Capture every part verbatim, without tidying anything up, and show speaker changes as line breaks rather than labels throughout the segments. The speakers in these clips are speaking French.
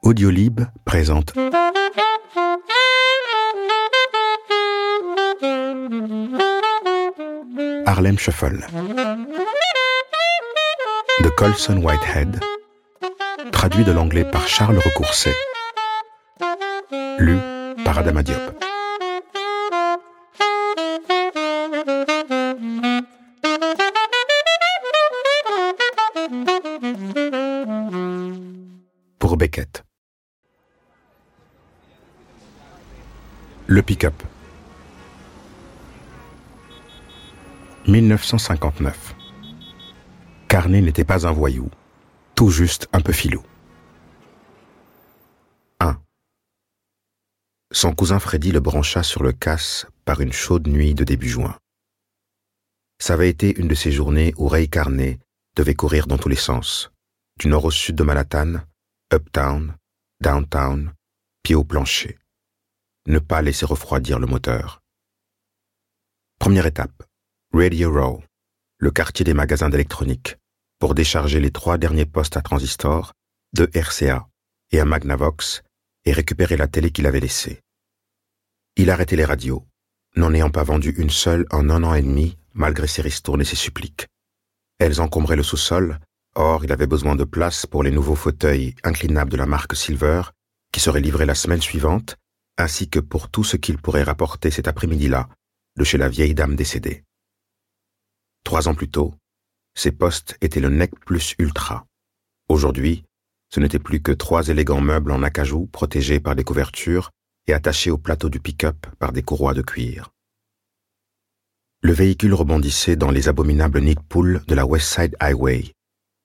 Audiolib présente Harlem Shuffle de Colson Whitehead, traduit de l'anglais par Charles Recourcet, lu par Adama Diop. Pour Beckett. Le pick-up. mille neuf cent cinquante-neuf. Carnet n'était pas un voyou, tout juste un peu filou. un. Son cousin Freddy le brancha sur le casse par une chaude nuit de début juin. Ça avait été une de ces journées où Ray Carnet devait courir dans tous les sens, du nord au sud de Manhattan, uptown, downtown, pied au plancher. Ne pas laisser refroidir le moteur. Première étape, Radio Row, le quartier des magasins d'électronique, pour décharger les trois derniers postes à transistor, deux R C A et un Magnavox, et récupérer la télé qu'il avait laissée. Il arrêtait les radios, n'en ayant pas vendu une seule en un an et demi, malgré ses ristournes et ses suppliques. Elles encombraient le sous-sol, or il avait besoin de place pour les nouveaux fauteuils inclinables de la marque Silver, qui seraient livrés la semaine suivante, ainsi que pour tout ce qu'il pourrait rapporter cet après-midi-là, de chez la vieille dame décédée. Trois ans plus tôt, ces postes étaient le Nec Plus Ultra. Aujourd'hui, ce n'était plus que trois élégants meubles en acajou protégés par des couvertures et attachés au plateau du pick-up par des courroies de cuir. Le véhicule rebondissait dans les abominables nids de poules de la West Side Highway.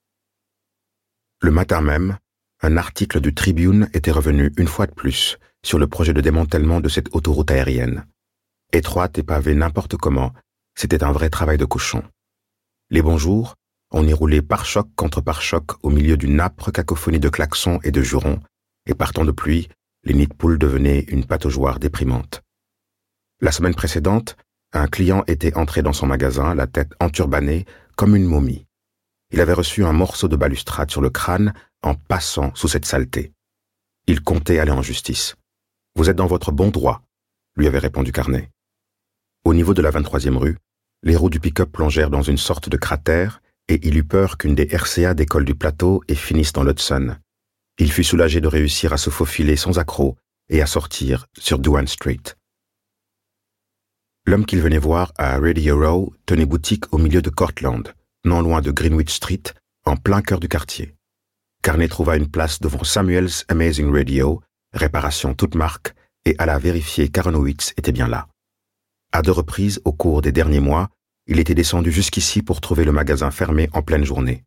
Le matin même, un article du Tribune était revenu une fois de plus sur le projet de démantèlement de cette autoroute aérienne. Étroite et pavée n'importe comment, c'était un vrai travail de cochon. Les bons jours, on y roulait pare-choc contre pare-choc au milieu d'une âpre cacophonie de klaxons et de jurons, et par temps de pluie, les nids de poules devenaient une pataugeoire déprimante. La semaine précédente, un client était entré dans son magasin, la tête enturbanée, comme une momie. Il avait reçu un morceau de balustrade sur le crâne en passant sous cette saleté. Il comptait aller en justice. « Vous êtes dans votre bon droit », lui avait répondu Carnet. Au niveau de la vingt-troisième rue, les roues du pick-up plongèrent dans une sorte de cratère et il eut peur qu'une des R C A décolle du plateau et finisse dans l'Hudson. Il fut soulagé de réussir à se faufiler sans accroc et à sortir sur Duane Street. L'homme qu'il venait voir à Radio Row tenait boutique au milieu de Cortlandt, non loin de Greenwich Street, en plein cœur du quartier. Carnet trouva une place devant Samuel's Amazing Radio, réparation toute marque, et alla vérifier qu'Aronowitz était bien là. À deux reprises, au cours des derniers mois, il était descendu jusqu'ici pour trouver le magasin fermé en pleine journée.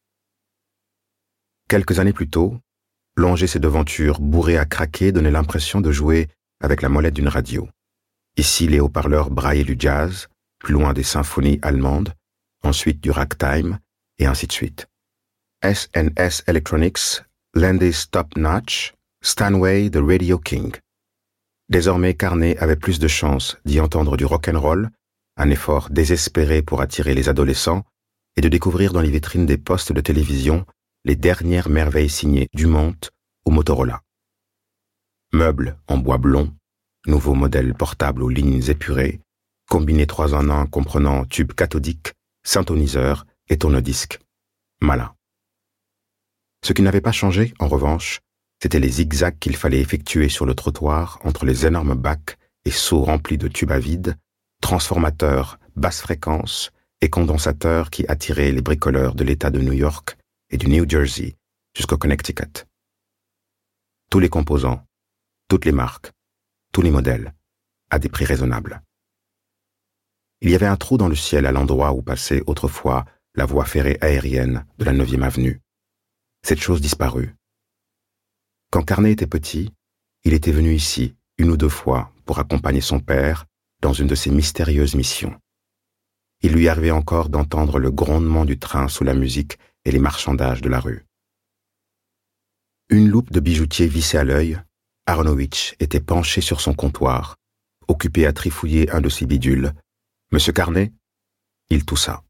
Quelques années plus tôt, longer ses devantures bourrées à craquer donnait l'impression de jouer avec la molette d'une radio. Ici, les haut-parleurs braillaient du jazz, plus loin des symphonies allemandes, ensuite du ragtime, et ainsi de suite. S and S Electronics, Landis Top Notch, Stanway the Radio King. Désormais, Carnet avait plus de chance d'y entendre du rock'n'roll, un effort désespéré pour attirer les adolescents, et de découvrir dans les vitrines des postes de télévision les dernières merveilles signées Dumont ou Motorola. Meubles en bois blond, nouveaux modèles portables aux lignes épurées, combinés trois en un comprenant tube cathodique, synthoniseur et tourne-disque. Malin. Ce qui n'avait pas changé, en revanche, c'étaient les zigzags qu'il fallait effectuer sur le trottoir entre les énormes bacs et seaux remplis de tubes à vide, transformateurs basse fréquence et condensateurs qui attiraient les bricoleurs de l'État de New York et du New Jersey jusqu'au Connecticut. Tous les composants, toutes les marques, tous les modèles, à des prix raisonnables. Il y avait un trou dans le ciel à l'endroit où passait autrefois la voie ferrée aérienne de la neuvième avenue. Cette chose disparut. Quand Carnet était petit, il était venu ici une ou deux fois pour accompagner son père dans une de ses mystérieuses missions. Il lui arrivait encore d'entendre le grondement du train sous la musique et les marchandages de la rue. Une loupe de bijoutier vissée à l'œil, Aronowitz était penché sur son comptoir, occupé à trifouiller un de ses bidules. « Monsieur Carnet ?» Il toussa.